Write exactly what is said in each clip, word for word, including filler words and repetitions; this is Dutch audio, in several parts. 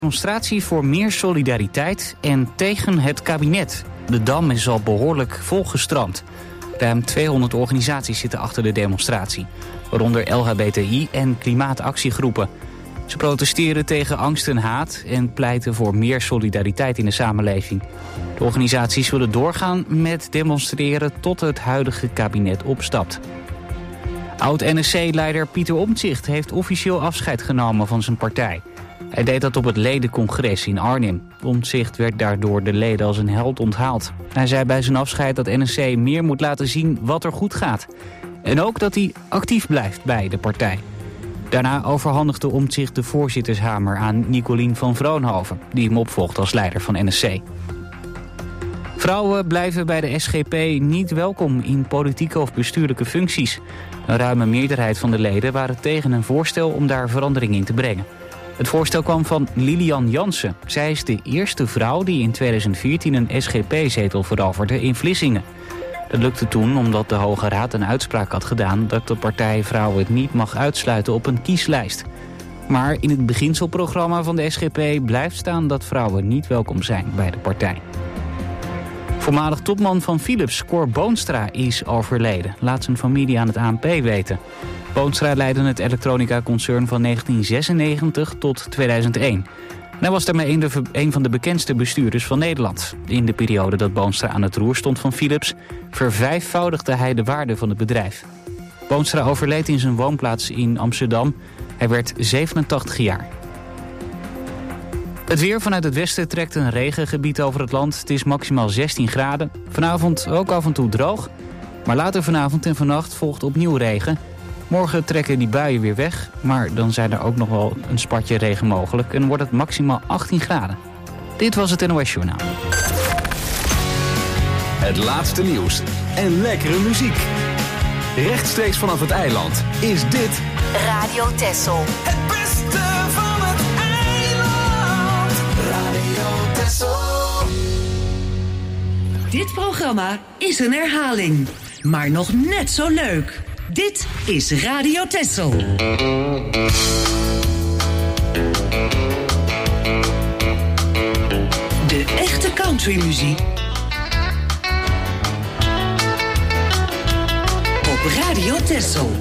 Demonstratie voor meer solidariteit en tegen het kabinet. De Dam is al behoorlijk volgestrand. Ruim tweehonderd organisaties zitten achter de demonstratie, waaronder L H B T I en klimaatactiegroepen. Ze protesteren tegen angst en haat en pleiten voor meer solidariteit in de samenleving. De organisaties willen doorgaan met demonstreren tot het huidige kabinet opstapt. Oud-N S C-leider Pieter Omtzigt heeft officieel afscheid genomen van zijn partij. Hij deed dat op het ledencongres in Arnhem. Omtzigt werd daardoor de leden als een held onthaald. Hij zei bij zijn afscheid dat N S C meer moet laten zien wat er goed gaat. En ook dat hij actief blijft bij de partij. Daarna overhandigde Omtzigt de voorzittershamer aan Nicolien van Vroonhoven, die hem opvolgt als leider van N S C. Vrouwen blijven bij de S G P niet welkom in politieke of bestuurlijke functies. Een ruime meerderheid van de leden waren tegen een voorstel om daar verandering in te brengen. Het voorstel kwam van Lilian Jansen. Zij is de eerste vrouw die in tweeduizend veertien een S G P-zetel veroverde in Vlissingen. Dat lukte toen omdat de Hoge Raad een uitspraak had gedaan dat de partij vrouwen het niet mag uitsluiten op een kieslijst. Maar in het beginselprogramma van de S G P blijft staan dat vrouwen niet welkom zijn bij de partij. Voormalig topman van Philips, Cor Boonstra, is overleden, laat zijn familie aan het A N P weten. Boonstra leidde het elektronica-concern van negentien zesennegentig tot tweeduizend één. En hij was daarmee een, een van de bekendste bestuurders van Nederland. In de periode dat Boonstra aan het roer stond van Philips vervijfvoudigde hij de waarde van het bedrijf. Boonstra overleed in zijn woonplaats in Amsterdam. Hij werd zevenentachtig jaar. Het weer vanuit het westen trekt een regengebied over het land. Het is maximaal zestien graden. Vanavond ook af en toe droog. Maar later vanavond en vannacht volgt opnieuw regen. Morgen trekken die buien weer weg. Maar dan zijn er ook nog wel een spatje regen mogelijk. En wordt het maximaal achttien graden. Dit was het N O S Journaal. Het laatste nieuws en lekkere muziek. Rechtstreeks vanaf het eiland is dit Radio Texel. Het beste van het eiland. Radio Texel. Dit programma is een herhaling, maar nog net zo leuk. Dit is Radio Texel. De echte countrymuziek op Radio Texel.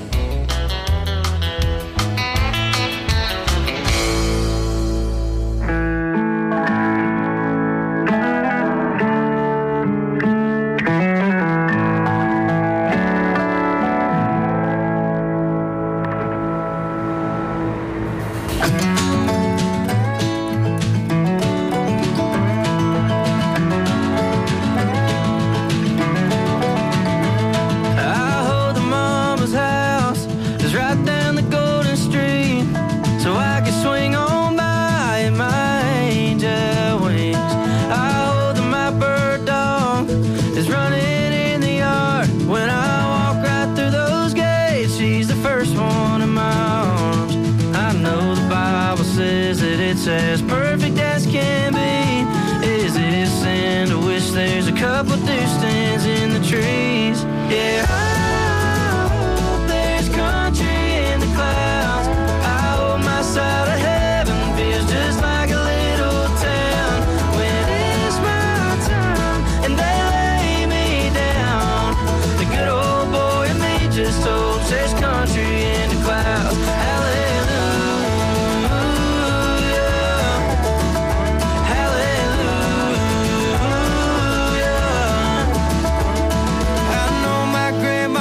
Grandma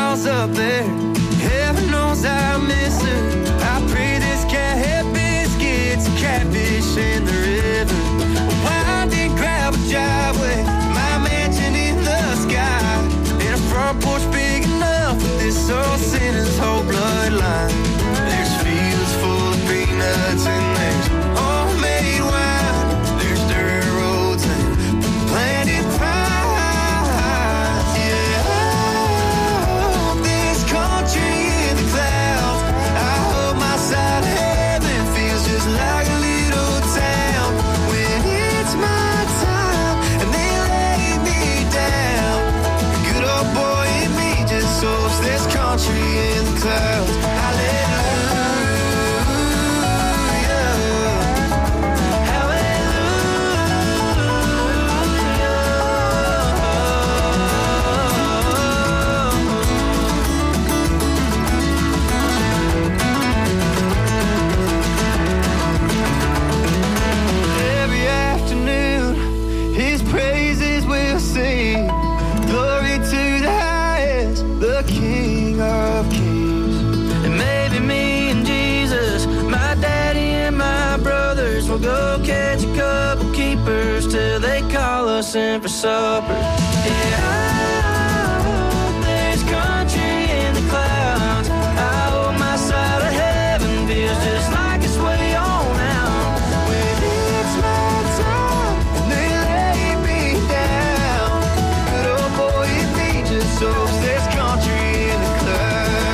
go catch a couple keepers till they call us in for supper. Yeah, there's country in the clouds. I hope my side of heaven feels just like it's way on out. When it's my time and they lay me down, good old boy in me just hopes there's country in the clouds.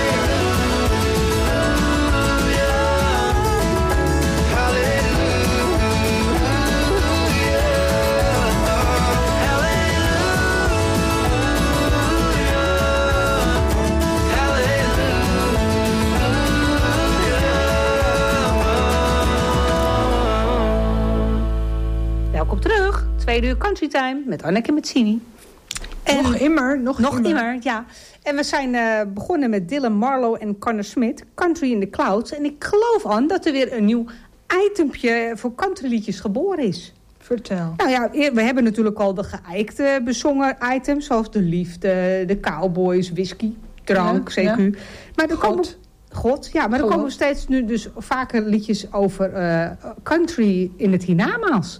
Welkom terug. Tweede uur Country Time met Anneke Mezzini. En nog immer, nog, nog immer. immer, ja. En we zijn uh, begonnen met Dylan Marlowe en Connor Smith, Country in the Clouds. En ik geloof aan dat er weer een nieuw itempje voor countryliedjes geboren is. Vertel. Nou ja, we hebben natuurlijk al de geëikte bezongen items, zoals de liefde, de cowboys, whisky, drank, ja, C Q. Ja. Maar er God. komen, God, ja, maar er God. komen steeds nu dus vaker liedjes over uh, country in het hiernamaals.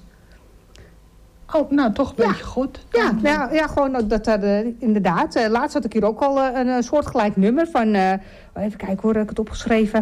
Oh, nou, toch een Ja. beetje goed. Ja, ja, ja, gewoon dat er uh, inderdaad. Uh, laatst had ik hier ook al uh, een uh, soortgelijk nummer van. Uh, even kijken hoe heb ik het opgeschreven.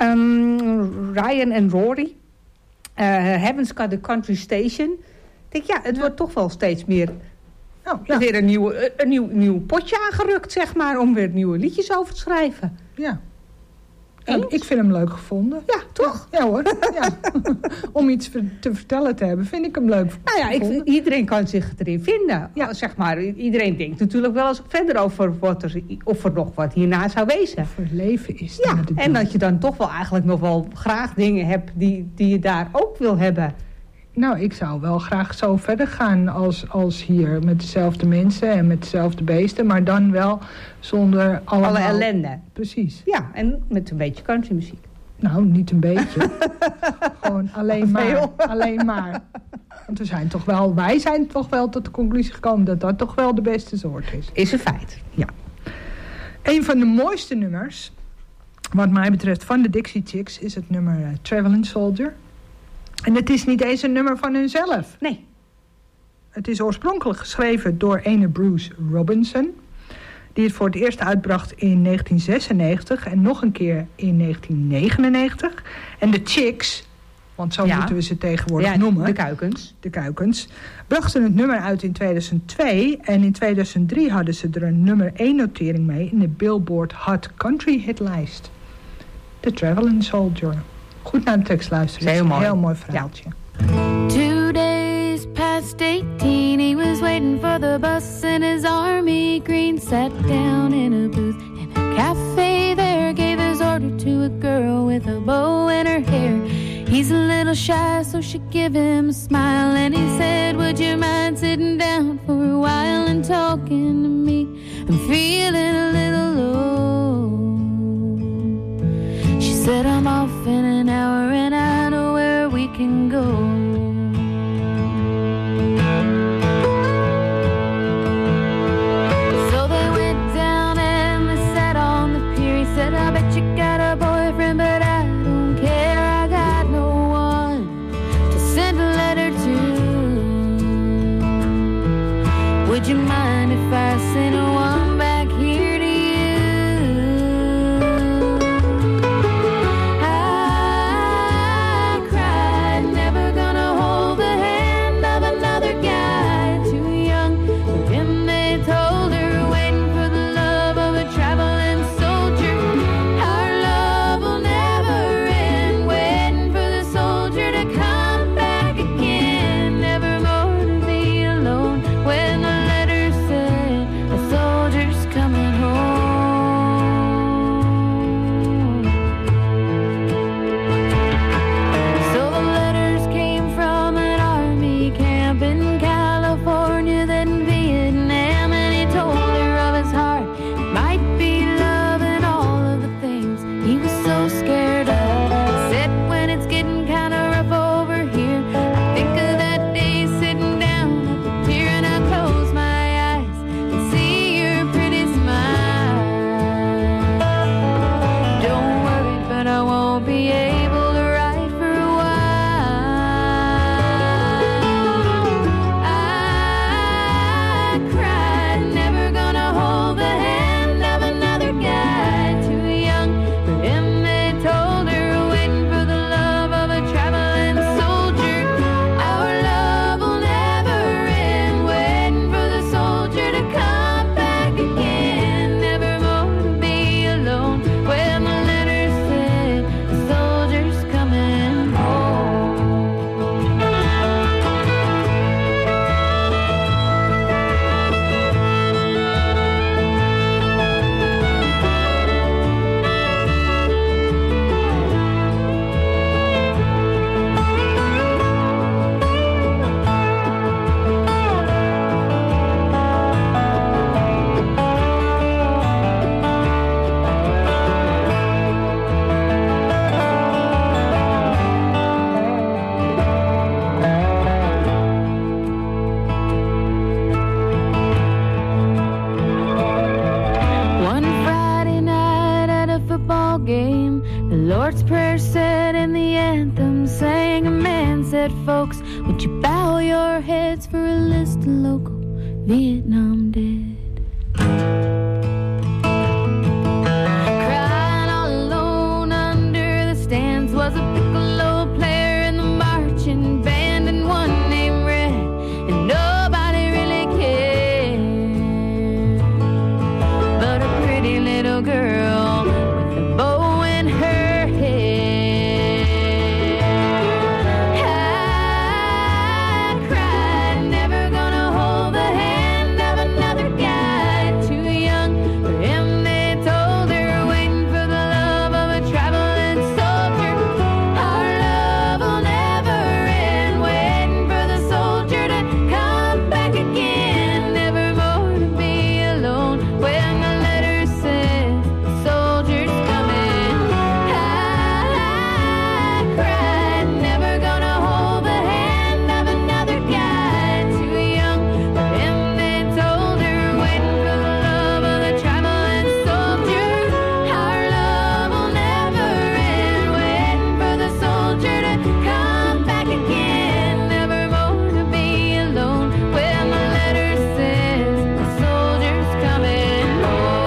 Um, Ryan en Rory. Uh, Heaven's Got the Country Station. Ik denk, ja, het Ja. wordt toch wel steeds meer. Nou, ja. Weer een nieuw, een nieuw, nieuw potje aangerukt, zeg maar. Om weer nieuwe liedjes over te schrijven. Ja. Nou, Eens? ik vind hem leuk gevonden. Ja, toch? Ja, ja hoor. Ja. Om iets ver- te vertellen te hebben, vind ik hem leuk Nou ja, ik, gevonden. iedereen kan zich erin vinden. Ja. Zeg maar, iedereen denkt natuurlijk wel eens verder over wat er, of er nog wat hierna zou wezen. Voor het leven is Ja, naar de en dood. dat je dan toch wel eigenlijk nog wel graag dingen hebt die, die je daar ook wil hebben. Nou, ik zou wel graag zo verder gaan als, als hier. Met dezelfde mensen en met dezelfde beesten. Maar dan wel zonder allemaal... Alle ellende. Precies. Ja, en met een beetje countrymuziek. Nou, niet een beetje. Gewoon alleen maar. Veel. Alleen maar. Want we zijn toch wel, wij zijn toch wel tot de conclusie gekomen dat dat toch wel de beste soort is. Is een feit. Ja. Een van de mooiste nummers, wat mij betreft, van de Dixie Chicks is het nummer uh, Traveling Soldier. En het is niet eens een nummer van hunzelf. Nee. Het is oorspronkelijk geschreven door ene Bruce Robinson, die het voor het eerst uitbracht in negentien zesennegentig en nog een keer in negentien negenennegentig. En de Chicks, want zo Ja. moeten we ze tegenwoordig Ja, noemen, de kuikens. de Kuikens, brachten het nummer uit in tweeduizend twee. En in tweeduizend drie hadden ze er een nummer één notering mee in de Billboard Hot Country Hitlijst. The Traveling Soldier. Goed naar de tekst luisteren. Heel Het is mooi. een heel mooi verhaaltje. Two days past eighteen, he was waiting for the bus in his army green. Sat down in a booth in a cafe there, gave his order to a girl with a bow in her hair. He's a little shy, so she give him a smile, and he said, would you mind sitting down for a while and talking to me? I'm feeling a little low. She said, I'm off in an hour and I know where we can go. So they went down and they sat on the pier. He said, I bet you got a boyfriend, but I don't care. I got no one to send a letter to. Would you mind if I sent one back here to you? I cried, never gonna hold the hand of another guy too young. But then they told her, waiting for the love of a traveling soldier. Our love will never end, waiting for the soldier to come back again. Never more to be alone when the letter said folks, would you bow your heads for a list of local Vietnam dead? Crying all alone under the stands was a piccolo player in the marching band, and one named Red, and nobody really cared. But a pretty little girl with a bow in her head. I cried, never gonna hold the hand of another guy too young for him. They told her, waiting for the love of a traveling soldier. Our love will never end, waiting for the soldier to come back again. Never more to be alone when the letter says the soldier's coming. I cried, never gonna hold the hand of another guy too young for him. They told her, waiting for the love of the traveling soldier. Our love will never end, waiting for the soldier to come back again. Never more to be alone when the letter says the soldier's coming home.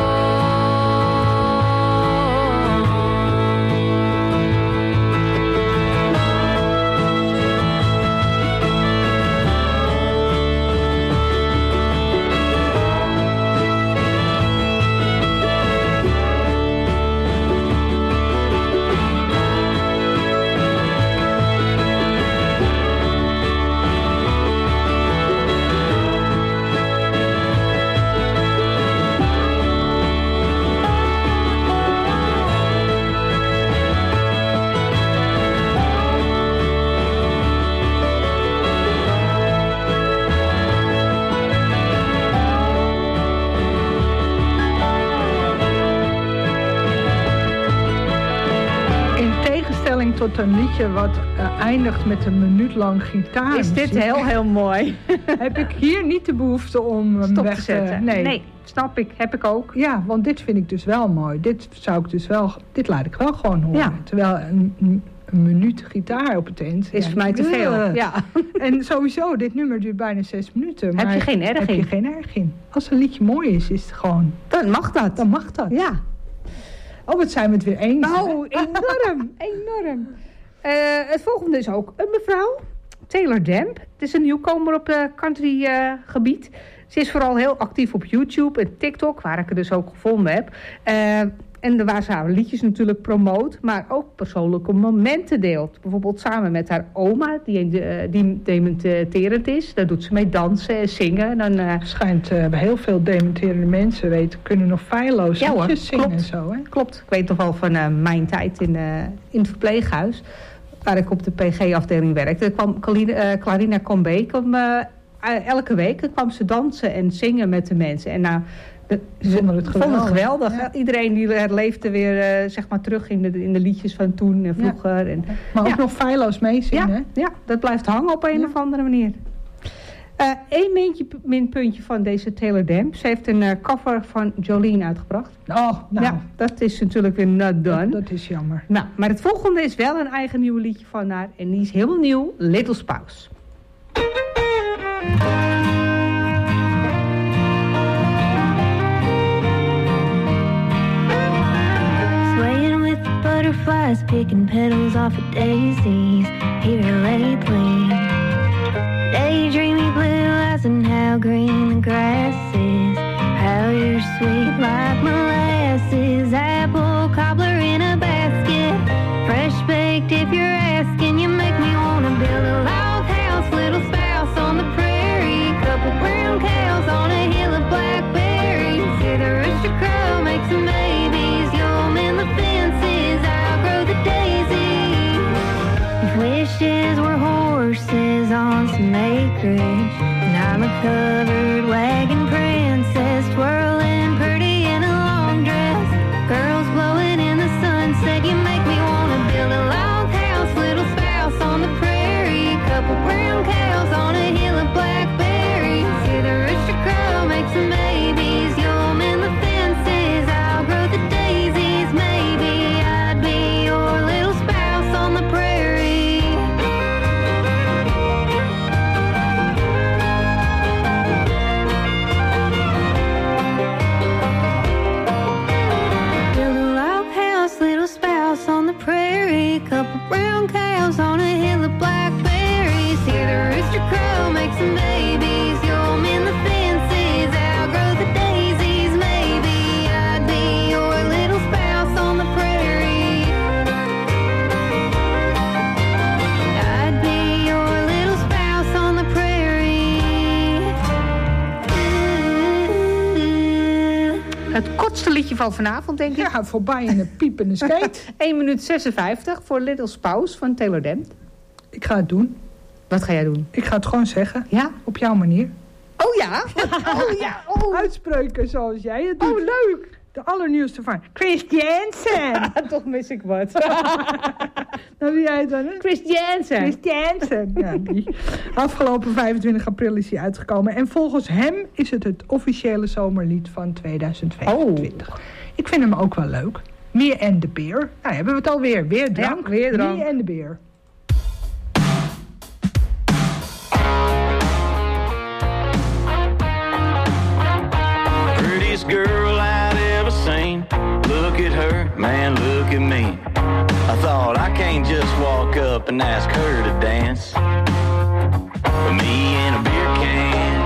In tegenstelling tot een liedje wat uh, eindigt met een minuut lang gitaar. Is dit heel, heel mooi. Heb ik hier niet de behoefte om hem Stop weg te zetten. Nee. nee, snap ik. Heb ik ook. Ja, want dit vind ik dus wel mooi. Dit zou ik dus wel, dit laat ik wel gewoon horen. Ja. Terwijl een, een, een minuut gitaar op het eind Is voor mij te veel. Uh. Ja. En sowieso, dit nummer duurt bijna zes minuten. Maar Heb je geen erg heb in? je geen erg in. Als een liedje mooi is, is het gewoon. Dan mag dat. Dan mag dat. Ja. Oh, wat zijn we het weer eens. Nou, enorm. enorm. Uh, het volgende is ook een mevrouw. Taylor Damp. Het is een nieuwkomer op het country uh, gebied. Ze is vooral heel actief op YouTube en TikTok, waar ik het dus ook gevonden heb. Uh, en waar ze haar liedjes natuurlijk promoot, maar ook persoonlijke momenten deelt. Bijvoorbeeld samen met haar oma, die, uh, die dementerend is. Daar doet ze mee dansen en zingen. Dan, uh, schijnt uh, heel veel dementerende mensen weten, kunnen nog feilloos ja, hoor, liedjes zingen klopt, en zo. Hè? Klopt. Ik weet nog wel van uh, mijn tijd in, uh, in het verpleeghuis, waar ik op de P G-afdeling werkte. Er kwam Clarina, uh, Clarina Combe, kwam, uh, elke week kwam ze dansen en zingen met de mensen. En nou, de, ze vonden het geweldig. Het geweldig. Ja. Iedereen die herleefde weer uh, zeg maar terug in de, in de liedjes van toen en vroeger. Ja. En, maar ook ja. nog feilloos meezingen. Ja, ja, dat blijft hangen op een ja. of andere manier. Eén uh, minpuntje van deze Taylor Damp. Ze heeft een uh, cover van Jolene uitgebracht. Oh, nou. Ja, dat is natuurlijk weer not done. Dat, dat is jammer. Nou, maar het volgende is wel een eigen nieuw liedje van haar. En die is helemaal nieuw. Little Spouse. Swaying with the butterflies, picking petals off of daisies here lately. Daydreamy blue eyes and how green the grass is. How you're sweet like molasses. Apple cobbler in a basket. Fresh baked if you're asking. You make me wanna build a log house. Little spouse on the prairie. Couple brown cows on a hill of blackberries. Hear the rooster crow make some babies. You'll mend the fences. I'll grow the daisies. If wishes were horses on some acreage, and I'm a covered wagon princess, twirling pretty in a long dress. Girls blowing in the sunset. You make me wanna build a log house. Little spouse on the prairie. Couple brown cows on a hill of blackberries. Hear the rooster crow make some babies. You'll mend the fences. I'll grow the daisies. Maybe I'd be your little spouse on the prairie. Het kortste liedje van vanavond, denk ik. Ja, voorbij in een piepende skate. één minuut zesenvijftig voor Little Spouse van Taylor Dent. Ik ga het doen. Wat ga jij doen? Ik ga het gewoon zeggen. Ja? Op jouw manier. Oh ja? Oh ja. Oh. Uitspreken zoals jij het doet. Oh, leuk. De allernieuwste van Chris Jensen. Toch mis ik wat. Nou, wie jij het dan? Hè? Chris Jensen. Chris Jensen. Ja, die. Afgelopen vijfentwintig april is hij uitgekomen. En volgens hem is het het officiële zomerlied van tweeduizend vijfentwintig. Oh. Ik vind hem ook wel leuk. Me and the Beer. Nou, hebben we het alweer. Weer drank. Ja, weer drank. Me and the Beer. Prettiest girl I'd ever seen. Look at her, man, look at me. I thought I can't just walk up and ask her to dance. But me and a beer can.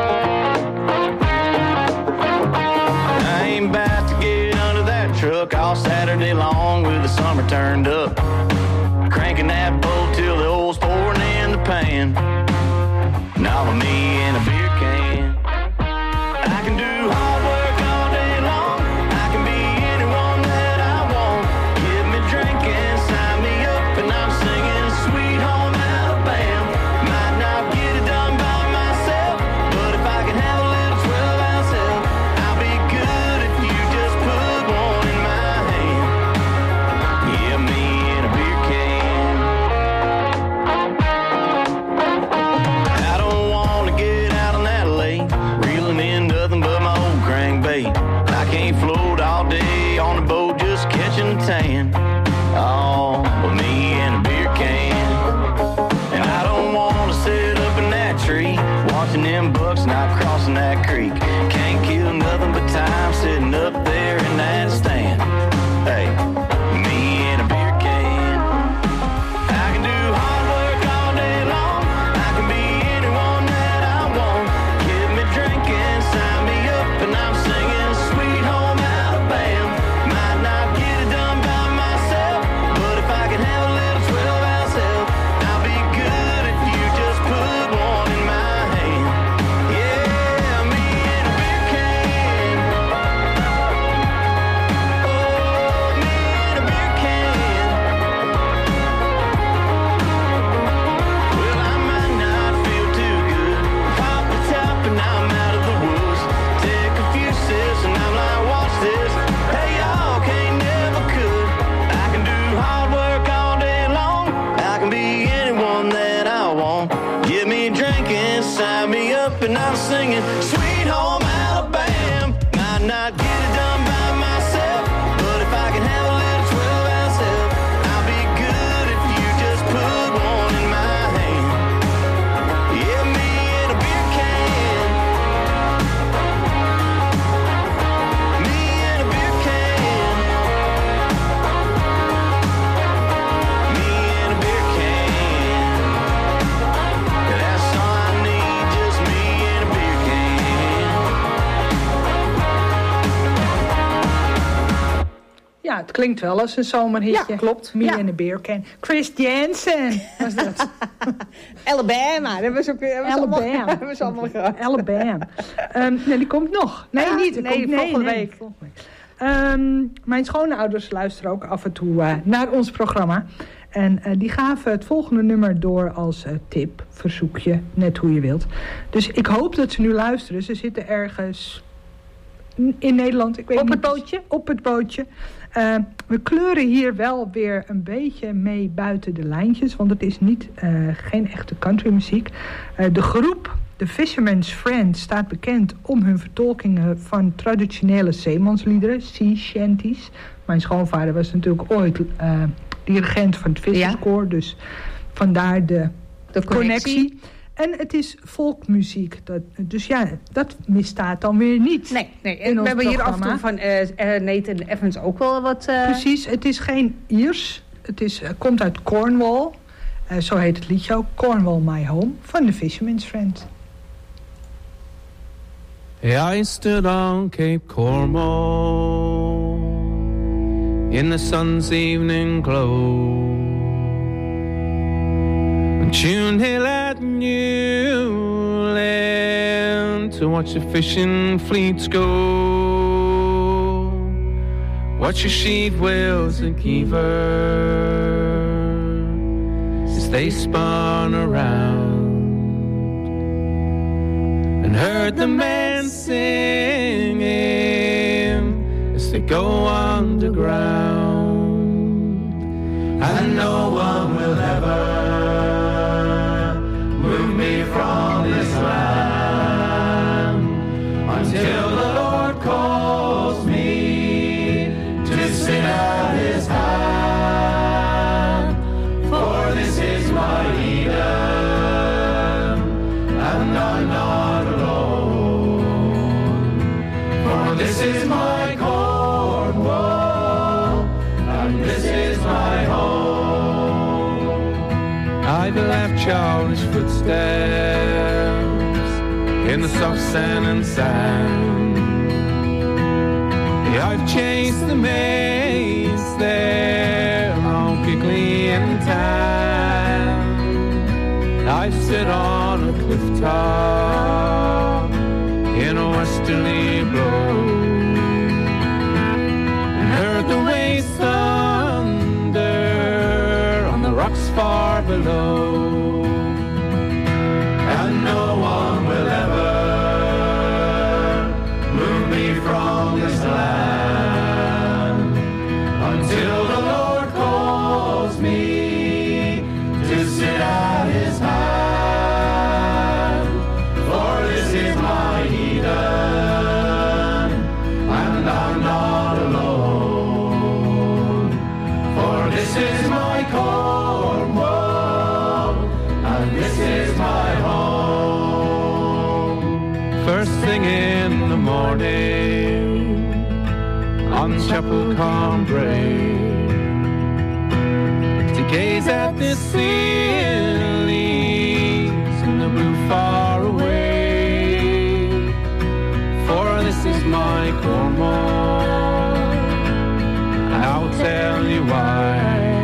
I ain't about to get under that truck all Saturday long with the summer turned up. Cranking that boat till the oil's pouring in the pan. Now with me and a beer can. I can do hard work all day long. I can be anyone that I want. Give me drink and sign me up, and I'm singing Sweet Home Alabama. Might not get it done by myself, but if I can have a little twelve ounce help, I'll be good if you just put one in my hand. Yeah, me and a beer can. I don't want to get out on that lake, reeling in nothing but my old crankbait. I can't float all day on the boat just catching a tan. Oh, but me and a beer can. And I don't want to sit up in that tree watching them bucks not crossing that creek. Can't kill nothing but time sitting up there in that stand. Hey, me and a beer can. I can do hard work all day long. I can be anyone that I want. Give me drink and sign me up, and I'm singing Sweet Home Alabama. Might not get it done by myself, but if I can have a little twelve ounce help, I'll be good if you just put one in my hand. Yeah, me and a beer can. Oh, me and a beer can. Well, I might not feel too good. Pop the top and I'm out of the woods. Take a few sips and I'm like, watch this. Hey, y'all can't never could. I can do hard work all day long. I can be anyone that I want. Give me a drink and sign me up, and I'm singing Sweet Home Alabama. Might not get it done by myself, but if I can have a little twelve ounce help, I'll be good if you just put one in my hand. Yeah, me and a beer can. Me and a beer can. Me and a beer can. That's all I need, just me and a beer can. Ja, het klinkt wel als een zomerhitje. Ja, klopt. Me Ja. and a Beer Can. Chris Jensen was dat. Alabama. Dat hebben ze ook weer. hebben ze allemaal- Alabama. hebben ze allemaal gehad. Alabama. Um, nee, die komt nog. Nee, Ah, niet. Die nee, komt, volgende week. volgende week. Um, mijn schoonouders luisteren ook af en toe uh, naar ons programma. En uh, die gaven het volgende nummer door als uh, tip, verzoekje, net hoe je wilt. Dus ik hoop dat ze nu luisteren. Ze zitten ergens in Nederland. Ik weet Op niet, het bootje? Op het bootje. Uh, we kleuren hier wel weer een beetje mee buiten de lijntjes. Want het is niet, uh, geen echte countrymuziek. Uh, de groep, de Fisherman's Friend, staat bekend om hun vertolkingen van traditionele zeemansliederen, sea shanties. Mijn schoonvader was natuurlijk ooit uh, dirigent van het visserskoor. Ja. Dus vandaar de, de connectie. connectie. En het is volkmuziek. Dat, dus ja, dat misstaat dan weer niet. Nee, nee. En we hebben hier af en toe van uh, uh, Nathan Evans ook wel wat... Uh... Precies, het is geen Iers. Het is, uh, komt uit Cornwall. Uh, zo heet het liedje ook. Cornwall My Home van The Fisherman's Friend. I stood on Cape Cornwall in the sun's evening glow, tuned hill at Newland to watch the fishing fleets go. Watch your sheep, wheels and keepers as they spun around, and heard the men singing as they go underground. And no one will ever move me from this land until the Lord calls me to sit at his hand. For this is my Eden, and I'm not alone. For this is my Cornwall, and this is my home. I've left childish footsteps in the soft sand and sand. Yeah, I've chased the maids there on Kigley and Tan. I've stood on a cliff top in a westerly blow and heard the waves thunder on the rocks far below. And no one will ever move me from this land until the Lord calls me to sit at his hand. For this is my Eden, and I'm not alone. For this is my Cornwall, and this is my home. First thing in the morning on Chapel Cambrai, to gaze at the lilies in the blue far away. For this is my Cornwall, and I'll tell you why.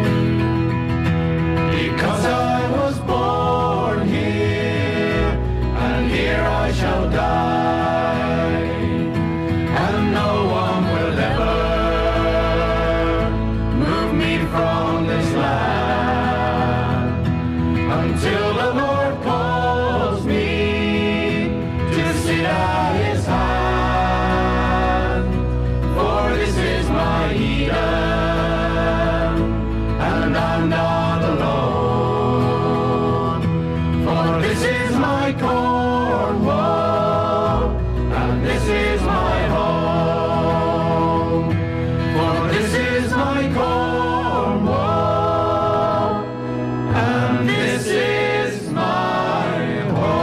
Because I was born here, and here I shall die, and no one will ever move me from this land until the Lord calls me to sit at his hand. For this is my Eden, and I'm not alone. For this is my Cornwall, and this is my home. For this is my Cornwall, and this is my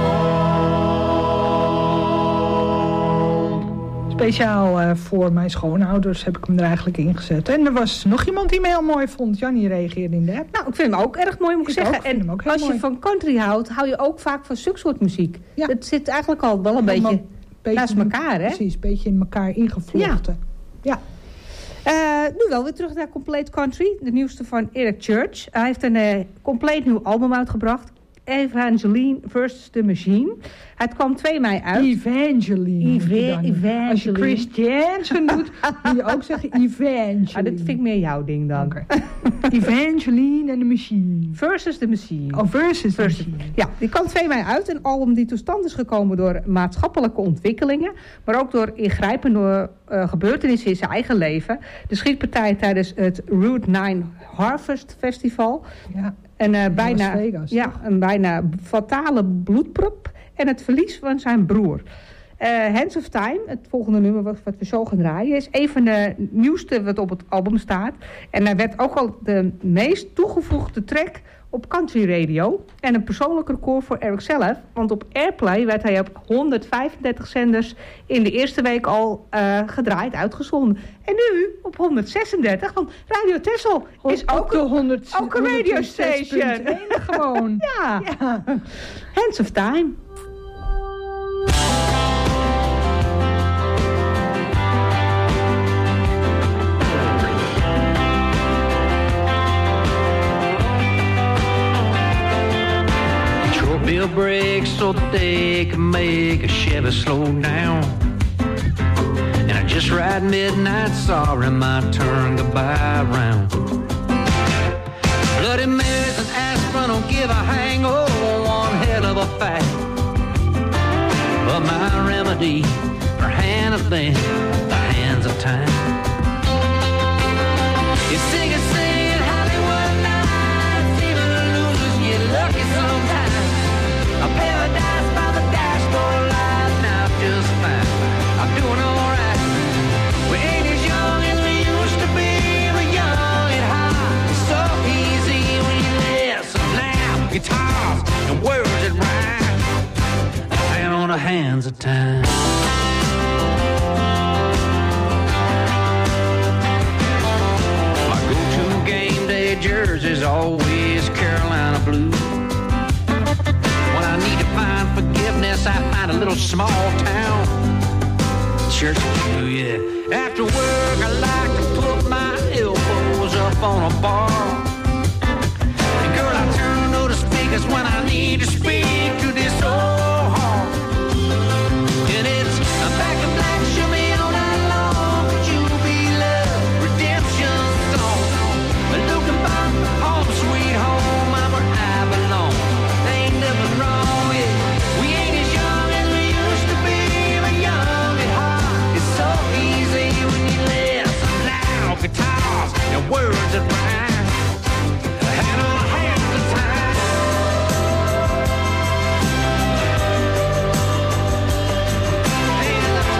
home. Speciaal uh, voor mijn schoonouders heb ik hem er eigenlijk ingezet. En er was nog iemand die me heel mooi vond. Jannie reageerde in de app. Nou, ik vind hem ook erg mooi, moet ik, Ik zeggen. ook, vind En hem ook heel als je mooi. van country houdt, hou je ook vaak van zulke soort muziek. Ja. Het zit eigenlijk al wel een Allemaal beetje, beetje naast elkaar, hè? Precies, een beetje in elkaar ingevlochten. Ja. Eh, nu wel weer terug naar Complete Country. De nieuwste van Eric Church. Hij heeft een uh, compleet nieuw album uitgebracht. Evangeline versus The Machine. Het kwam twee mei uit. Evangeline. Eva- heb je dan. Evangeline. Als je Christiansen doet, moet je ook zeggen Evangeline. Ah, dat vind ik meer jouw ding dan. Oké. Evangeline en The Machine. Versus The Machine. Oh, versus The Versus. Machine. Ja, die kwam twee mei uit. Een album die tot stand is gekomen door maatschappelijke ontwikkelingen. Maar ook door ingrijpende uh, gebeurtenissen in zijn eigen leven. De schietpartij tijdens het Route nine Harvest Festival. Ja. En, uh, bijna, Las Vegas, ja, toch? een bijna fatale bloedprop. En het verlies van zijn broer. Uh, Hands of Time, het volgende nummer wat, wat we zo gaan draaien, is een van de nieuwste wat op het album staat. En hij werd ook al de meest toegevoegde track op country radio. En een persoonlijk record voor Eric zelf. Want op Airplay werd hij op honderdvijfendertig zenders in de eerste week al uh, gedraaid, uitgezonden. En nu op honderdzesendertig, want Radio Texel is ook, de honderd, ook een radiostation. Gewoon. Ja. Ja. Hands of Time. Bill brakes so that they can make a Chevy slow down, and a Just right midnight, sorry, my turn, goodbye round. Bloody Marys and aspirin don't give a hang, oh, one hell of a fact. But my remedy for hand of them, the hands of time. You sing and sing in Hollywood nights, even losers get lucky sometimes. A paradise by the dashboard light, now just fine. I'm doing alright. We ain't as young as we used to be, but young and high. It's so easy when you listen loud. Guitars and words that rhyme, and on the hands of time. My go-to game day jersey's always Carolina blue. When I need to find forgiveness, I find a little small town church blue, yeah. After work, I like to put my elbows up on a bar. And girl, I turn to the speakers when I need to speak to this old heart. And it's a back and black, show me all night long. Could you be love, redemption song? Looking back, home sweet home, I'm where I belong. There ain't nothing wrong, yeah. We ain't as young as we used to be, but young and hot. It's so easy when you listen loud. Guitars and words that rhyme, and on a hand of time. Hand of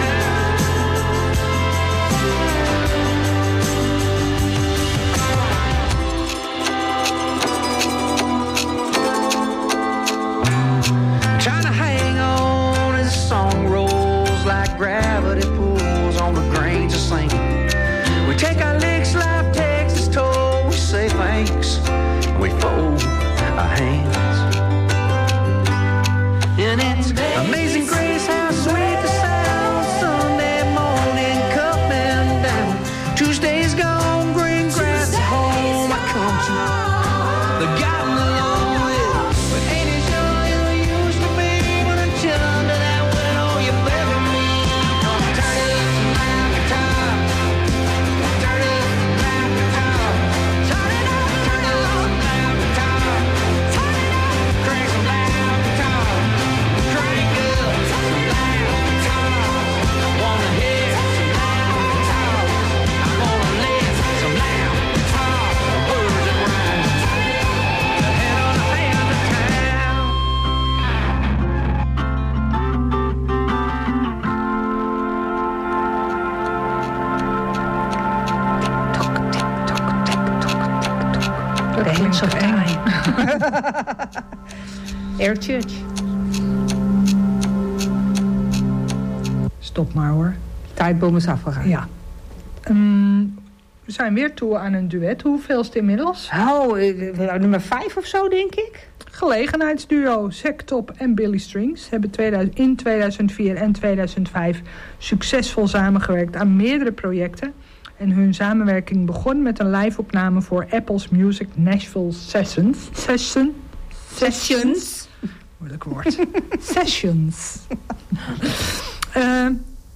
time. Trying to hang on as the song rolls like gravity pulls on the grains of sand. We take our licks, life takes its toll. We say thanks, and we fold our hands. And it's amazing grace how sweet the sound. Sunday morning coming down. Tuesday's gone, green grass is home. I come to the gotten along with, but ain't as young as we used to be. But until under that window, you better me. Gonna turn it up some loud guitar. Turn it up some loud guitar. Turn it up, turn it up some loud guitar. Turn it up, crank some loud guitar. Crank up some loud guitar. I wanna hear some loud guitar. I wanna live some loud guitar. Words that rhyme. The head on the hand of town. The hands of time. Air Church. Stop maar hoor. Tijdbom is afgegaan. Ja. Um, we zijn weer toe aan een duet. Hoeveelste inmiddels? Oh, eh, nummer vijf of zo, denk ik. Gelegenheidsduo Sectop en Billy Strings hebben tweeduizend, in tweeduizend vier en tweeduizend vijf succesvol samengewerkt aan meerdere projecten. En hun samenwerking begon met een live-opname voor Apple's Music Nashville Sessions. Session? Sessions. Moeilijk woord. Sessions. uh,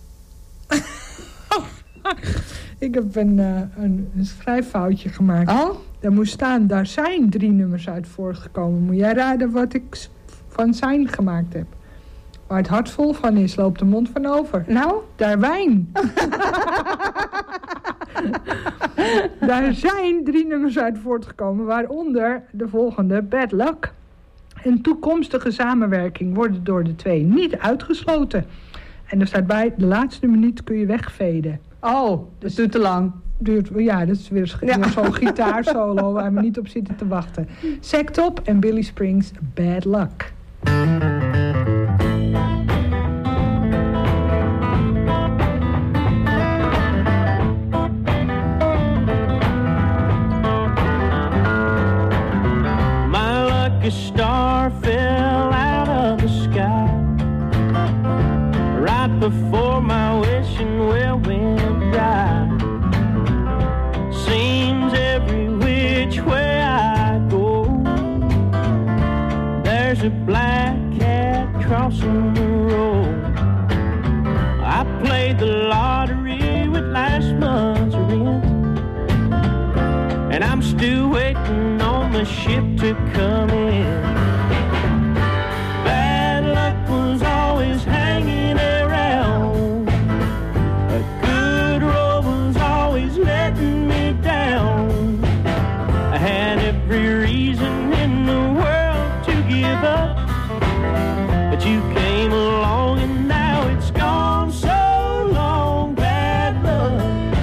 ik heb een, uh, een, een schrijffoutje gemaakt. Oh? Daar moest staan, daar zijn drie nummers uit voortgekomen. Moet jij raden wat ik van zijn gemaakt heb? Waar het hart vol van is, loopt de mond van over. Nou? Daar wijn. Daar zijn drie nummers uit voortgekomen, waaronder de volgende, Bad Luck. Een toekomstige samenwerking wordt door de twee niet uitgesloten. En er staat bij, de laatste minuut kun je wegveden. Oh, dat duurt te lang. Duurt, ja, dat is weer, weer ja. zo'n gitaarsolo waar we niet op zitten te wachten. Sectop en Billy Strings, Bad Luck. My lucky star fell out of the sky right before my wishing well went dry. Seems every which way I go, there's a black cat crossing the road. I played the lottery and I'm still waiting on the ship to come in. Bad luck was always hanging around. A good road was always letting me down. I had every reason in the world to give up, but you came along and now it's gone so long. Bad luck.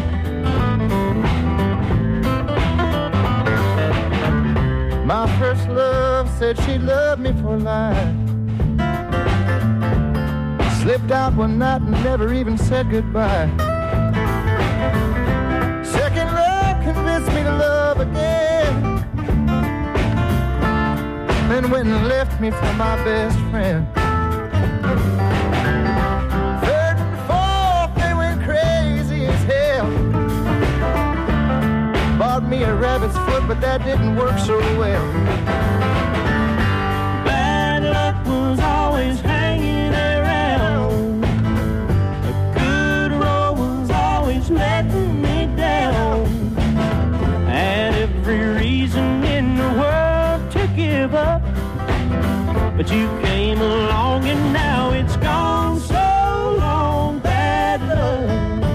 My first love said she loved me for life. Slipped out one night and never even said goodbye. Second love convinced me to love again, then went and left me for my best friend. Third and fourth, they went crazy as hell. Bought me a rabbit's foot, but that didn't work so well. Bad luck was always hanging around. A good road was always letting me down. I had every reason in the world to give up, but you came along and now it's gone so long. Bad luck.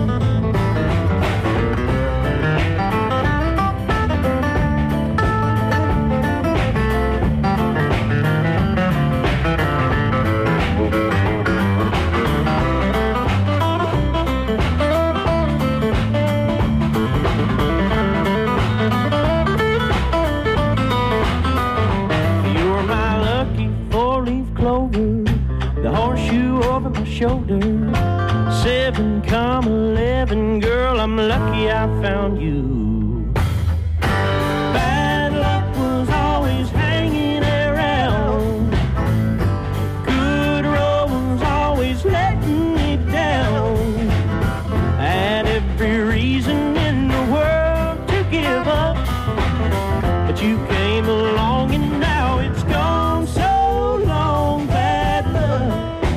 You're my lucky four-leaf clover, the horseshoe over my shoulder. Seven come eleven, girl, I'm lucky I found you. Bad luck was always hanging around. Good road was always letting me down. I had every reason in the world to give up, but you came along and now it's gone so long. Bad luck.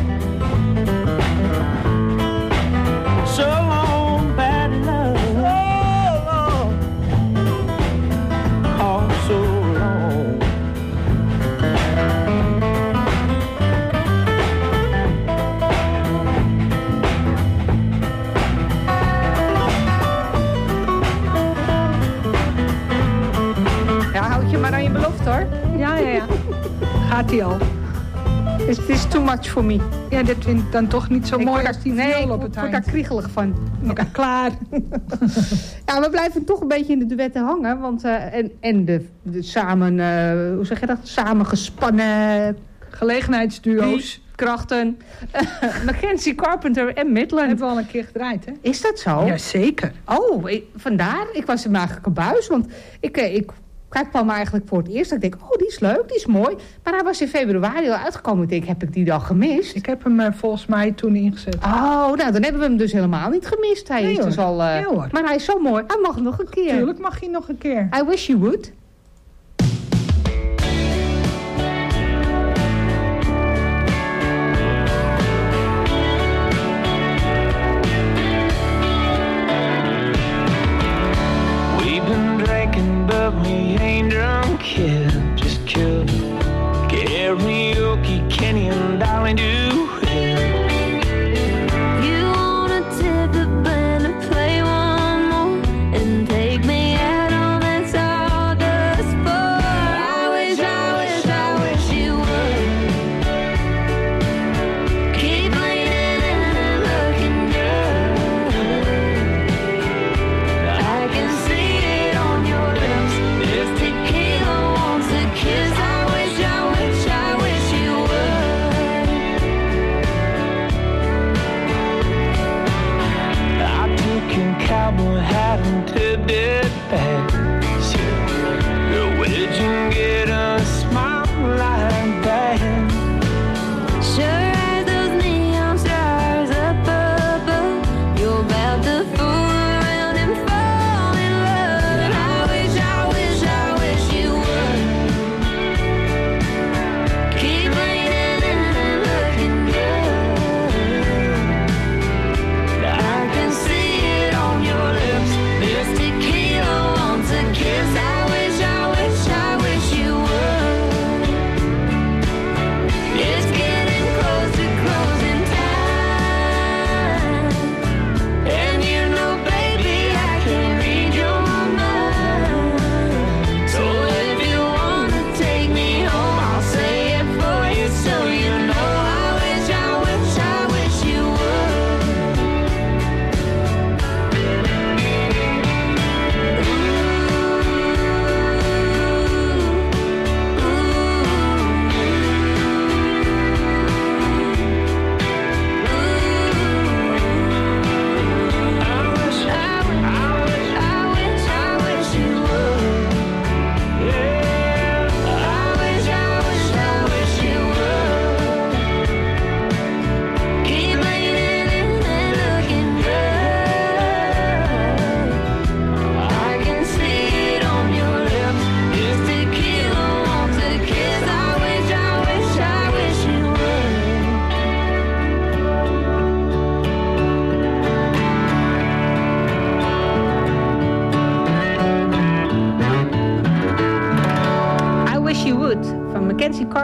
So long, bad luck. So long. Oh, so long. Ja, houd je maar aan je belofte hoor. Ja, ja, ja. Gaat hij al. Het is too much for me. Ja, dit vind ik dan toch niet zo Ik mooi word als die daar- nee, viool ik op word het eind. daar kriegelig van. Oké, klaar. Ja, we blijven toch een beetje in de duetten hangen. Want, eh, en en de, de samen, eh, hoe zeg je dat? Samen gespannen Gelegenheidsduo's. krachten. Mackenzie Carpenter en Midland. Hebben we al een keer gedraaid, hè? Is dat zo? Jazeker. Oh, ik- vandaar. Ik was hem eigenlijk een buis. Want ik, eh, ik kijk kwam eigenlijk voor het eerst. Ik denk, oh, die is leuk, die is mooi. Maar hij was in februari al uitgekomen. Ik denk, heb ik die dan gemist? Ik heb hem uh, volgens mij toen ingezet. Oh, nou, dan hebben we hem dus helemaal niet gemist. Hij Nee, is hoor. dus al... Uh, Nee, hoor. maar hij is zo mooi. Hij mag nog een keer. Tuurlijk mag hij nog een keer. I wish you would. We've been drinking, but we ain't drunk yet. Just killed karaoke, Kenny and Dolly do it. You wanna tip the band and play one more and take me out on that sawdust floor. I wish, I wish, I wish you would keep leaning in and looking good. I can see it on your lips. This tequila wants a kiss. I wish, I wish, I wish you would.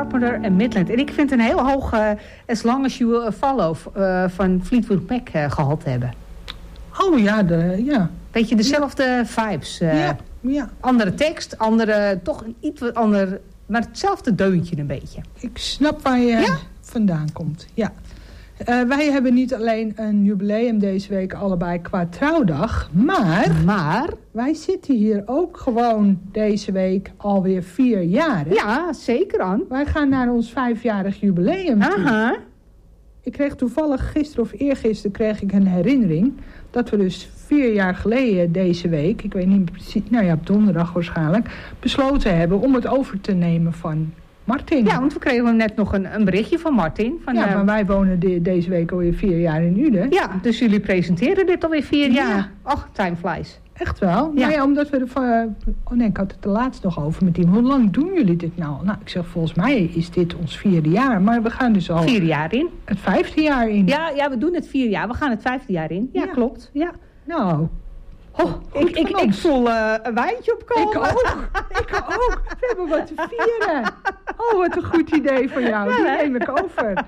Carpenter en Midland. En ik vind een heel hoog uh, As Long As You Will Follow uh, van Fleetwood Mac uh, gehaald hebben. Oh ja, de, ja. Beetje dezelfde ja. vibes. Uh, ja, ja. Andere tekst, andere, toch een iets wat ander, maar hetzelfde deuntje een beetje. Ik snap waar je ja? vandaan komt, ja. Uh, wij hebben niet alleen een jubileum deze week allebei qua trouwdag, maar, maar wij zitten hier ook gewoon deze week alweer vier jaar. Hè? Ja, zeker aan. Wij gaan naar ons vijfjarig jubileum toe. Aha. Ik kreeg toevallig gisteren of eergisteren kreeg ik een herinnering dat we dus vier jaar geleden deze week, ik weet niet precies, nou ja, op donderdag waarschijnlijk, besloten hebben om het over te nemen van Martin. Ja, want we kregen net nog een, een berichtje van Martin. Van, ja, uh, maar wij wonen de, deze week alweer vier jaar in Uden. Ja, dus jullie presenteren dit alweer vier ja. jaar. Och, time flies. Echt wel? Ja. Nou ja, omdat we er van... Uh, oh nee, ik had het er laatst nog over met iemand. Hoe lang doen jullie dit nou? Nou, ik zeg, volgens mij is dit ons vierde jaar. Maar we gaan dus al... Vier jaar in. Het vijfde jaar in. Ja, ja, we doen het vier jaar. We gaan het vijfde jaar in. Ja, ja. Klopt. Ja. Nou... Oh, ik, ik, ik voel uh, een wijntje opkomen. Ik ook. Ik ook. We hebben wat te vieren. Oh, wat een goed idee van jou. Die neem ik over.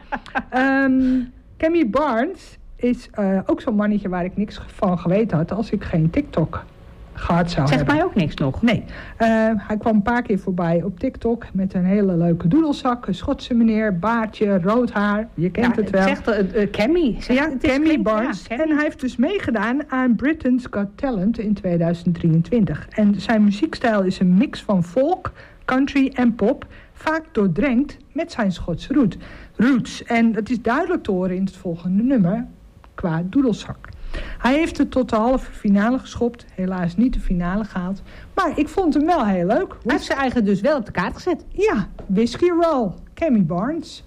Um, Cammy Barnes is uh, ook zo'n mannetje waar ik niks van geweten had als ik geen TikTok gehad zou Zegt hebben. mij ook niks nog. Nee. Uh, hij kwam een paar keer voorbij op TikTok met een hele leuke doedelzak. Een Schotse meneer, baardje, rood haar. Je kent ja, het wel. Zegt uh, uh, Cammy. Zegt, ja, Cammy Barnes. Ja, Cammy. En hij heeft dus meegedaan aan Britain's Got Talent in tweeduizend drieëntwintig. En zijn muziekstijl is een mix van folk, country en pop. Vaak doordrenkt met zijn Schotse root, roots. En dat is duidelijk te horen in het volgende nummer qua doedelzak. Hij heeft het tot de halve finale geschopt. Helaas niet de finale gehaald. Maar ik vond hem wel heel leuk. Hij heeft zijn eigen dus wel op de kaart gezet. Ja, Whiskey Roll. Cammy Barnes.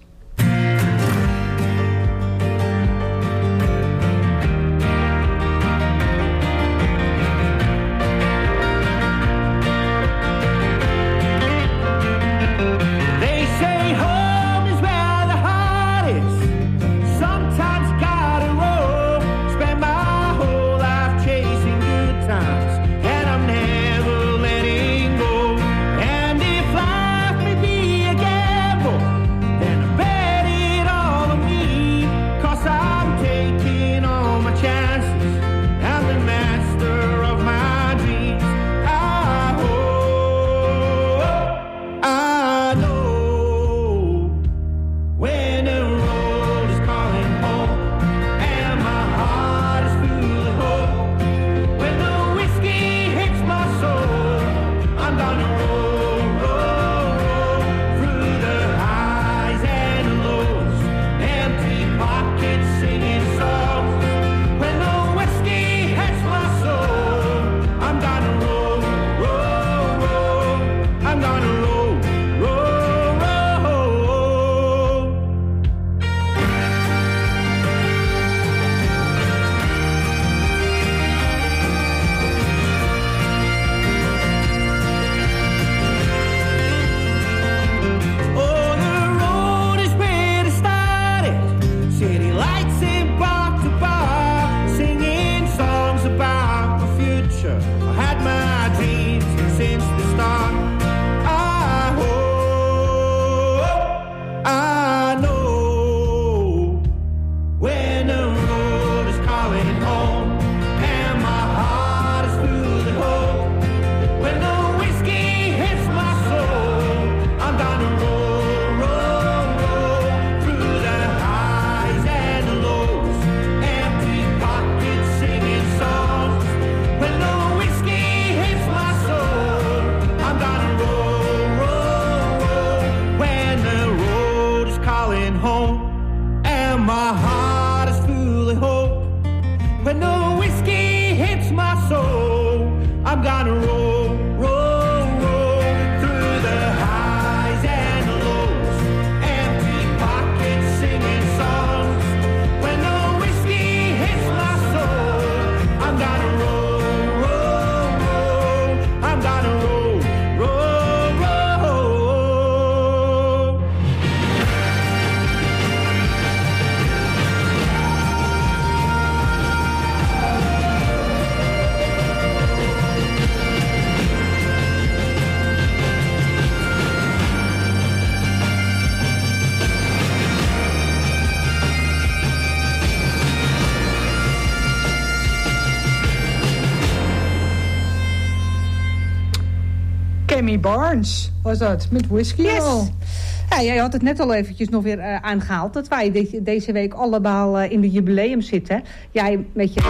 Amy Barnes was dat, met Whiskey Yes. Roll. Ja, jij had het net al eventjes nog weer uh, aangehaald. Dat wij de- deze week allemaal uh, in de jubileum zitten. Jij met je...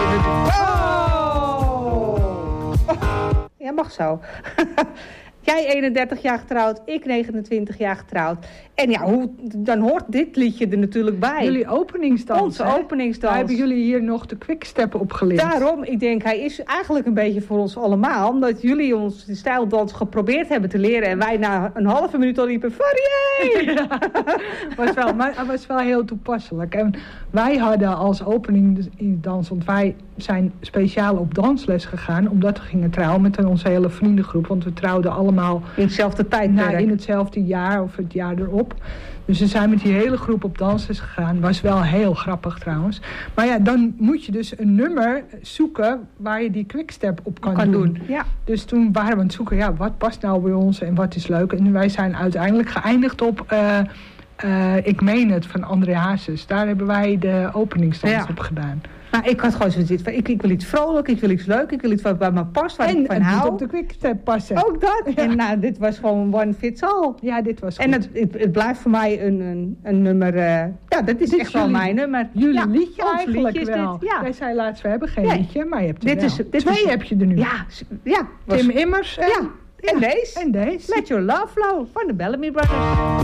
Oh! Ja, mag zo. Jij eenendertig jaar getrouwd, ik negenentwintig jaar getrouwd. En ja, hoe, dan hoort dit liedje er natuurlijk bij. Jullie openingsdans, Onze hè? openingsdans. Daar hebben jullie hier nog de quickstep op geleerd. Daarom, ik denk, hij is eigenlijk een beetje voor ons allemaal. Omdat jullie ons de stijldans geprobeerd hebben te leren. En wij na een halve minuut al riepen, Fourier! Ja, was wel, maar het was wel heel toepasselijk. En wij hadden als openingsdans, want wij zijn speciaal op dansles gegaan. Omdat we gingen trouwen met onze hele vriendengroep. Want we trouwden allemaal in hetzelfde tijdperk. Nou, in hetzelfde jaar of het jaar erop. Dus we zijn met die hele groep op dansles gegaan. Was wel heel grappig trouwens. Maar ja, dan moet je dus een nummer zoeken waar je die quickstep op kan, kan doen. doen. Ja. Dus toen waren we aan het zoeken, ja, wat past nou bij ons en wat is leuk. En wij zijn uiteindelijk geëindigd op uh, uh, Ik Meen Het van André Hazes. Daar hebben wij de openingsdans Ja. op gedaan. Nou, ik had gewoon zoiets van, ik, ik wil iets vrolijk, ik wil iets leuk, ik wil iets wat bij me past, waar En ik van het moet hou. op de quickstep passen. Ook dat. Ja. En nou, dit was gewoon one fits all. Ja, dit was goed. En het, het, het blijft voor mij een, een, een nummer, uh, ja, dat is Dit echt wel jullie- mijn nummer. Jullie ja, liedje ons eigenlijk liedje is wel. dit, ja. Jij zei laatst, we hebben geen Nee. liedje, maar je hebt er Dit wel. is- dit Twee is- heb je er nu. Ja, s- ja. was- Tim Immers en, Ja, en deze. en deze. Let Your Love Flow van de Bellamy Brothers.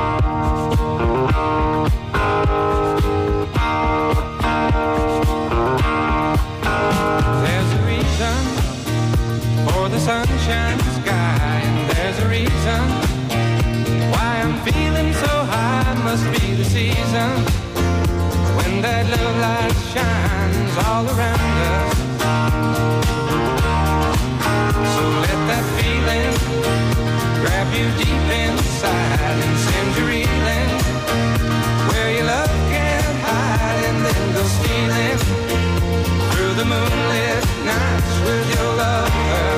There's a reason for the sunshine sky, and there's a reason why I'm feeling so high. Must be the season when that love light shines all around us. So let that feeling grab you deep inside and send you reeling where your love can't hide, and then go stealing through the moonlit nights with your lover.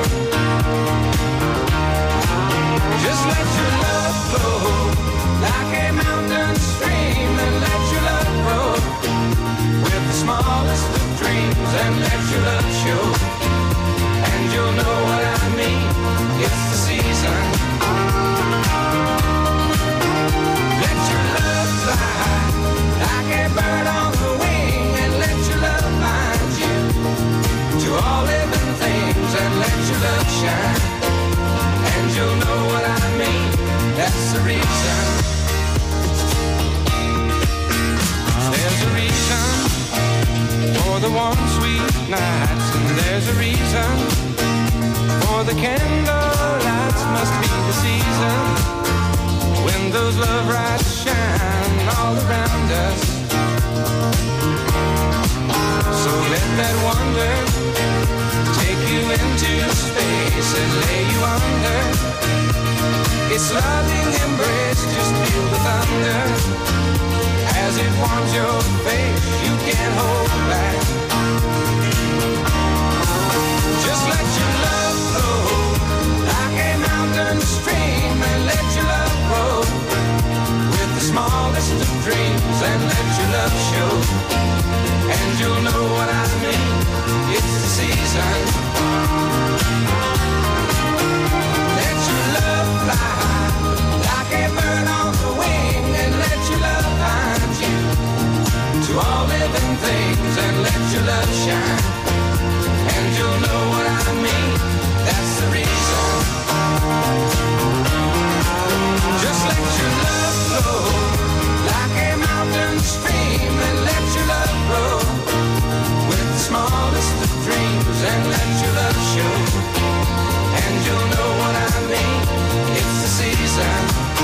Just let your love flow like a mountain stream, and let your love grow with the smallest of dreams, and let your love show, and you'll know what I mean. It's the season. Let your love fly like a bird on the wing, and let your love find you to all living things, and let your love shine, and you'll know what I mean. That's the reason. There's a reason for the warm sweet nights, and there's a reason for the candle lights. Must be the season when those love lights shine all around us. So let that wonder take you into space and lay you under its loving embrace. Just feel the thunder as it warms your face. You can't hold back. Just let your love flow like a mountain stream, and let your love grow with the smallest of dreams, and let your love show, and you'll know what I mean. It's the season. Let your love fly like a bird on the wing, and let your love find you to all living things, and let your love shine, and you'll know what I mean. That's the reason. Just let your love flow like a mountain stream, and let your love grow with the smallest of dreams, and let your love show, and you'll know what I mean. It's the season.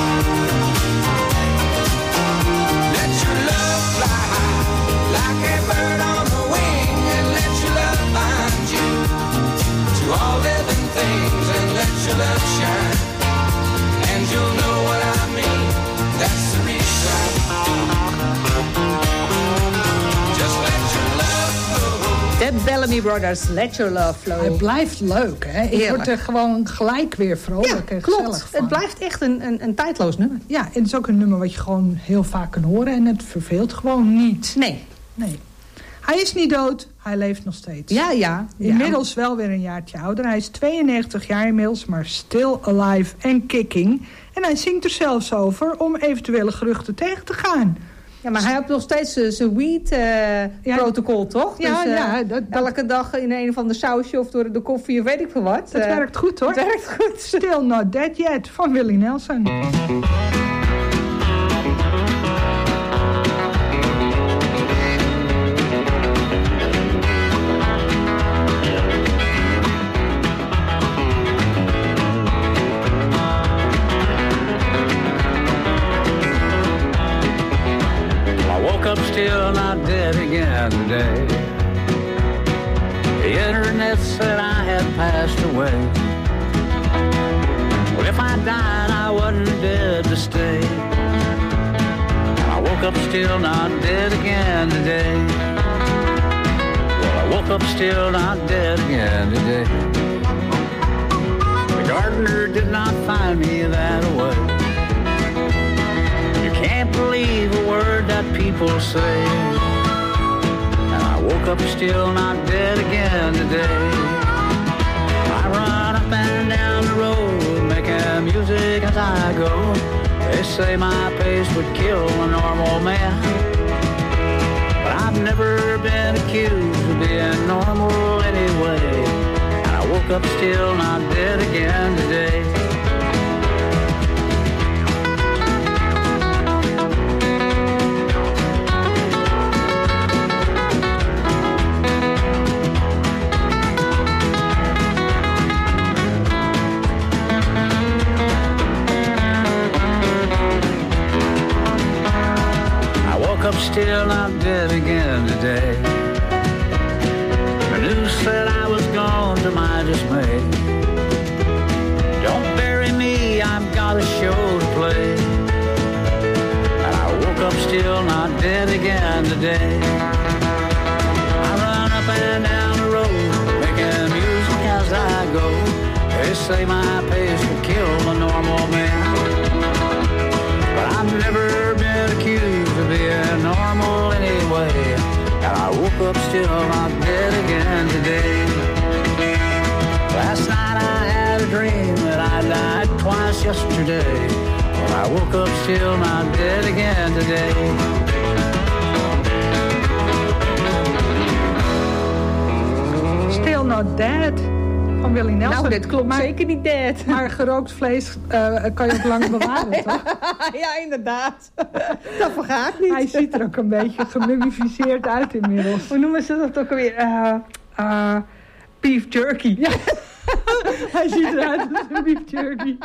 Let your love fly like a bird on the wing, and let your love find you to all living things, and let your love shine, and you'll know what I mean. That's the reason. Just let your love flow. De Bellamy Brothers, Let Your Love Flow. Het blijft leuk, hè? Ik Heerlijk. word er gewoon gelijk weer vrolijk Ja, en gezellig klopt. van. Het blijft echt een, een, een tijdloos nummer. Ja, en het is ook een nummer wat je gewoon heel vaak kan horen en het verveelt gewoon niet. Nee. Nee. Hij is niet dood, hij leeft nog steeds. Ja, ja. ja. Inmiddels wel weer een jaartje ouder. Hij is tweeënnegentig jaar inmiddels, maar still alive and kicking. En hij zingt er zelfs over om eventuele geruchten tegen te gaan. Ja, maar hij heeft nog steeds zijn weed-protocol, uh, ja, toch? Ja, dus, uh, ja. Dat, dat... Elke dag in een of ander sausje of door de koffie of weet ik veel wat. Het uh, werkt goed, hoor. Het werkt goed. Still Not Dead Yet van Willie Nelson. Still not dead again today. The internet said I had passed away. Well, if I died, I wasn't dead to stay. And I woke up still not dead again today. Well, I woke up still not dead again today. The gardener did not find me that way. Can't believe a word that people say. And I woke up still not dead again today. I run up and down the road making music as I go. They say my pace would kill a normal man, but I've never been accused of being normal anyway. And I woke up still not dead again today. Up still not dead again today. The news said I was gone to my dismay. Don't bury me, I've got a show to play. And I woke up still not dead again today. I run up and down the road making music as I go. They say my pace will kill a normal man, but I've never been accused of being normal anyway. And I woke up still not dead again today. Last night I had a dream that I died twice yesterday. But I woke up still not dead again today. Still Not Dead van Willie Nelson. Nou, dit klopt maar, zeker niet dead. Maar gerookt vlees uh, kan je ook lang bewaren, toch? Ja, inderdaad. Dat vergaat niet. Hij ziet er ook een beetje gemummificeerd uit inmiddels. Hoe noemen ze dat ook alweer? Uh, uh, beef jerky. Ja. Hij ziet eruit als een beef jerky.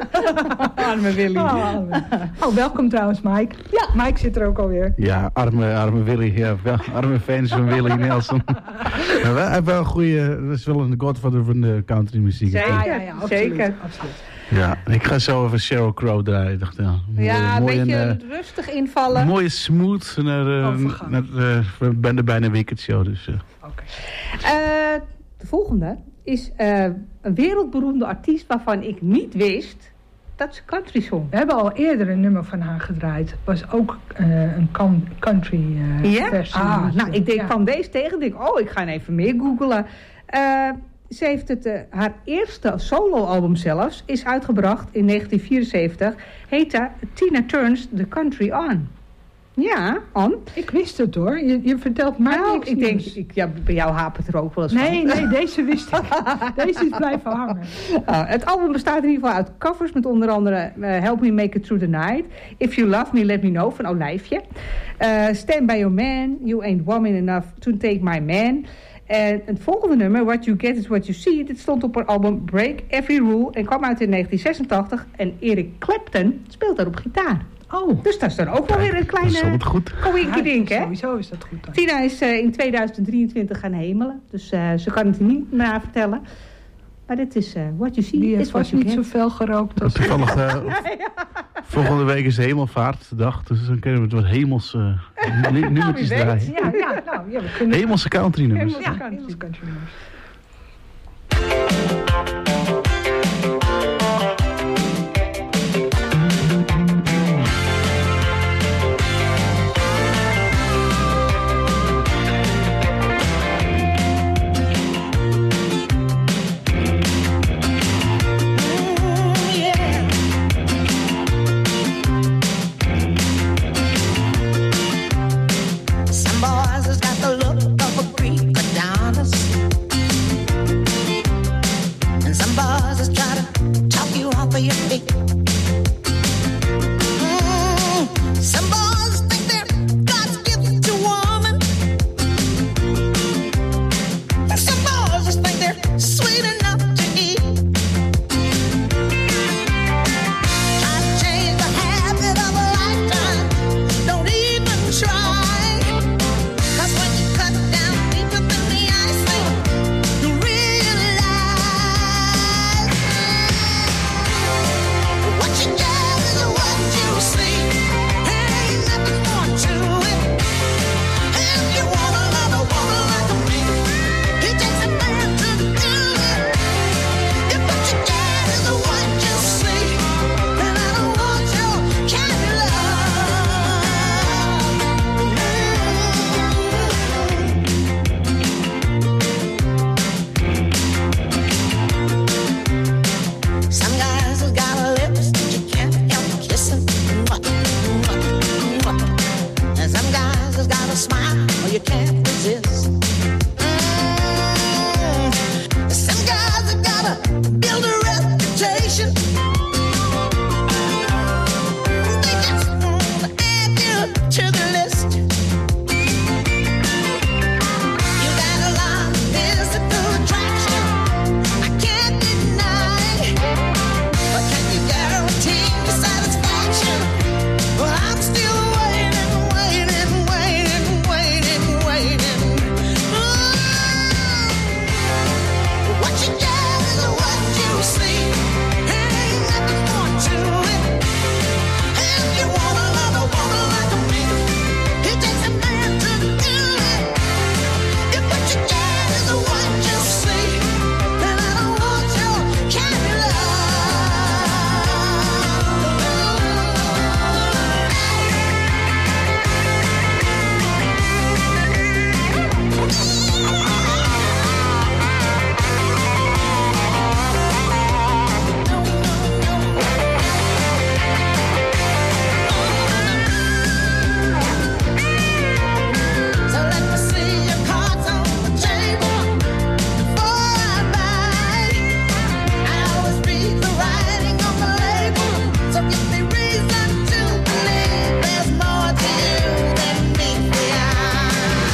Arme Willy. Oh, oh, welkom trouwens, Mike. Ja, Mike zit er ook alweer. Ja, arme, arme Willy. Ja, wel, arme fans van Willie Nelson. Maar wel, hij heeft wel een goede... Dat is wel een godfather van de countrymuziek. Zeker, ja, ja, ja, absoluut, zeker. Absoluut. Ja, ik ga zo even Sheryl Crow draaien. Dacht, ja, mooie, ja, een mooie, beetje en, uh, rustig invallen. Mooie smooth naar, uh, naar uh, we ben bijna Wicked Show. Dus, uh. Oké. Okay. Uh, de volgende is uh, een wereldberoemde artiest waarvan ik niet wist dat ze country zong. We hebben al eerder een nummer van haar gedraaid. Het was ook uh, een country uh, ja? versie. Ah, nou, ik denk, ja. kwam deze tegen en denk, oh, ik ga even meer googlen. Uh, ze heeft het, uh, haar eerste soloalbum zelfs is uitgebracht in negentien vierenzeventig. Heette Tina Turns The Country On. Ja, On. Ik wist het hoor. Je, je vertelt mij nou, niks ik nieuws. denk, ik, ja, bij jou hapert er ook wel eens nee, van. Nee, deze wist ik. Deze is blijven hangen. Uh, het album bestaat in ieder geval uit covers met onder andere uh, Help Me Make It Through the Night, If You Love Me Let Me Know van Olijfje, uh, Stand By Your Man, You Ain't Woman Enough To Take My Man. En het volgende nummer, What You Get Is What You See, dit stond op haar album Break Every Rule en kwam uit in negentien zesentachtig. En Eric Clapton speelt daarop gitaar. Oh. Dus dat is dan ook wel weer een kleine koinkie ding, hè? Sowieso is dat goed dan. Tina is uh, in tweeduizend drieëntwintig gaan hemelen. Dus uh, ze kan het niet meer vertellen. Maar dit is uh, What You See Die is What was You niet Get. zoveel gerookt als... Toevallig, uh, volgende week is de hemelvaartdag. Dus dan kunnen we het wat hemels uh, nummertjes draaien. Ja, ja, nou, ja, we kunnen... Hemelse country nummers. Ja, hemelse country nummers. smile, or you can't resist. Mm. Some guys have gotta build a reputation. They just wanna add you to the list. You got a lot of physical attraction, I can't deny. But can you guarantee your satisfaction? Well, I'm still waiting, waiting, waiting, waiting, waiting. Ooh. What you get is what you see. Ain't nothing more to it. If you wanna love a woman like me, it takes a man to do it. If what you get is what you see, then I don't want your kind of love. So let me see your cards on the table before I buy. I always read the writing on the label, so give me reason to believe there's more to you than meets the eye.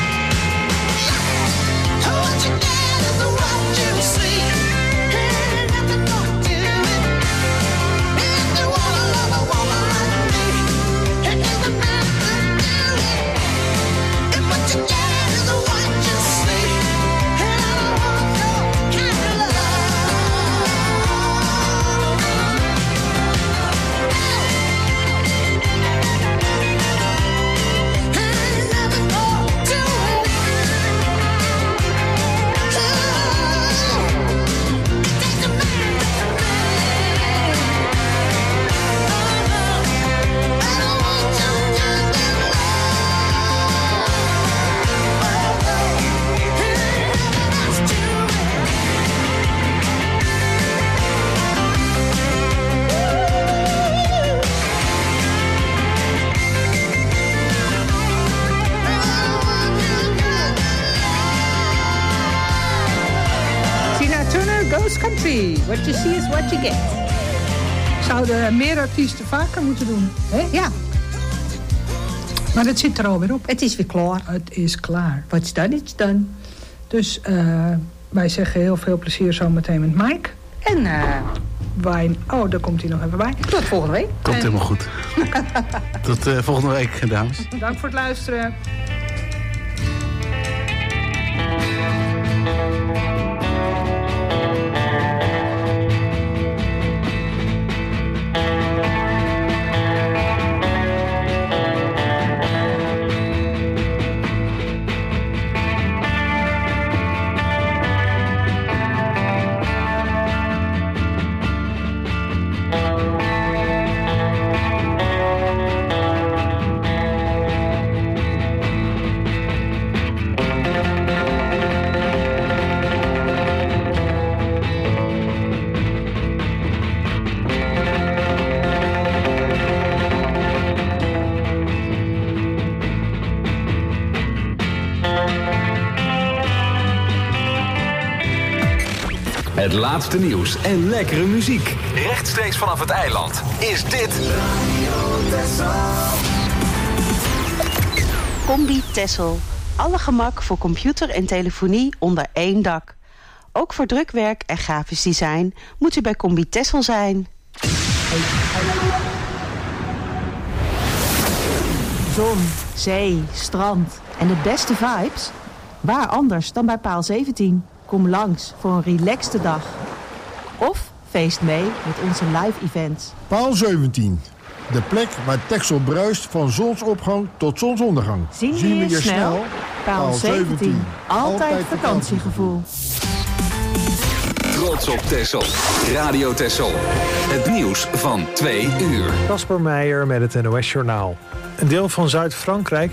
What you get is what you see. Ain't nothing more to it. If you wanna love a woman like me, it takes a man to do it. If what you get is what you see, and I don't want your kind of love. Ain't nothing more to it. It takes a man to me. I don't want your kind of Tina Turner, Ghost Country. What you see is what you get. Zouden meer artiesten vaker moeten doen, hè? Ja, Maar dat zit er alweer op. het is weer klaar. Het is klaar. What's done, it's done. Dus eh, wij zeggen heel veel plezier zometeen met Mike. En eh, Wij, oh, daar komt hij nog even bij. tot volgende week. Komt helemaal goed. Tot uh, volgende week, dames. Dank voor het luisteren. Het laatste nieuws en lekkere muziek. Rechtstreeks vanaf het eiland is dit... Combi Tessel. Alle gemak voor computer en telefonie onder één dak. Ook voor drukwerk en grafisch design moet u bij Combi Tessel zijn. Zon, zee, strand en de beste vibes? Waar anders dan bij Paal zeventien? Kom langs voor een relaxte dag. Of feest mee met onze live events. Paal zeventien. De plek waar Texel bruist van zonsopgang tot zonsondergang. Zien we je snel? Paal zeventien. Altijd vakantiegevoel. Trots op Texel. Radio Texel. Het nieuws van twee uur. Casper Meijer met het N O S Journaal. Een deel van Zuid-Frankrijk